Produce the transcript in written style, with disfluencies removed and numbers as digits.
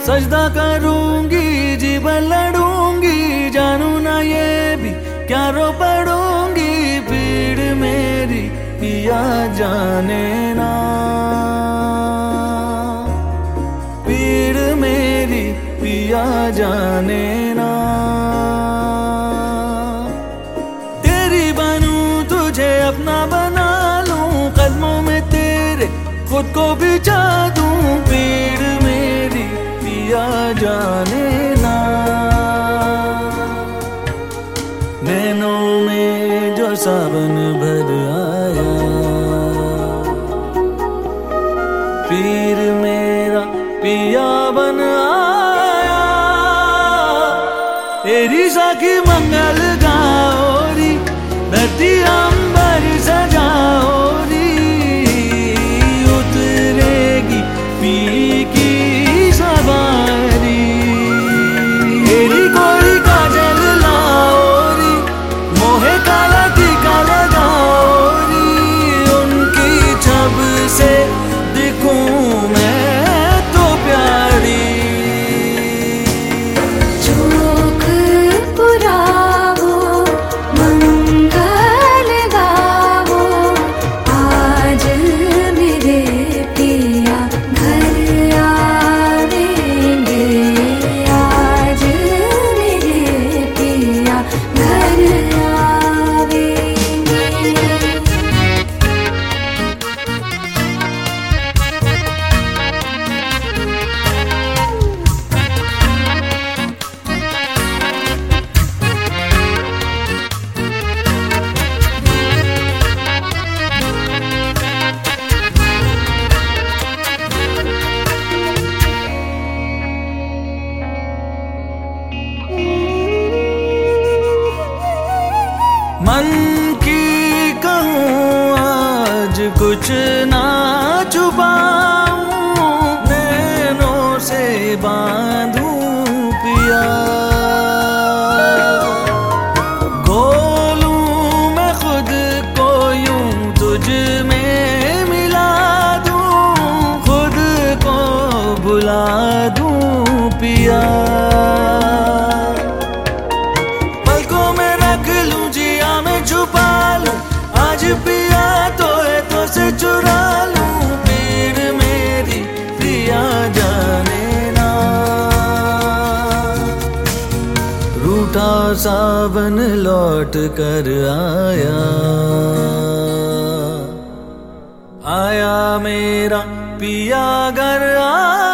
सजदा करूंगी, जीवन लड़ूंगी, जानू ना ये भी क्या रो पड़ूंगी। पीड़ मेरी पिया जाने ना, पीड़ मेरी पिया जाने ना। तेरी बनूं तुझे अपना बना लूं, कदमों में तेरे खुद को बिछा दूं। पीड़ मेरी पिया जाने ना, नैनों में जो सावन भर आया, पीर मेरा पिया बन आया। तेरी साखी मंगल गाओरी, धरती अंबर सजाओरी, उतरेगी पी की सवारी। तेरी कोई काजल लाओरी, मोहे काला टीका लगाओरी, उनकी छब से दिखूं मैं तो प्यारी। चोख पुरावो, मंगल गावो, आज मेरे पिया घर आवेंगे, आज मेरे पिया घर आवेंगे। मन की कहूँ आज कुछ ना छुपाऊं, नैनों से बांधूं पिया। खोलूं मैं खुद को यूं तुझ में मिला दूं, खुद को बुला दूं पिया। छुपा लूं आज पिया तो है तो से चुरा लूं। पीड़ मेरी पिया जाने ना, रूठा सावन लौट कर आया, आया मेरा पिया घर आया।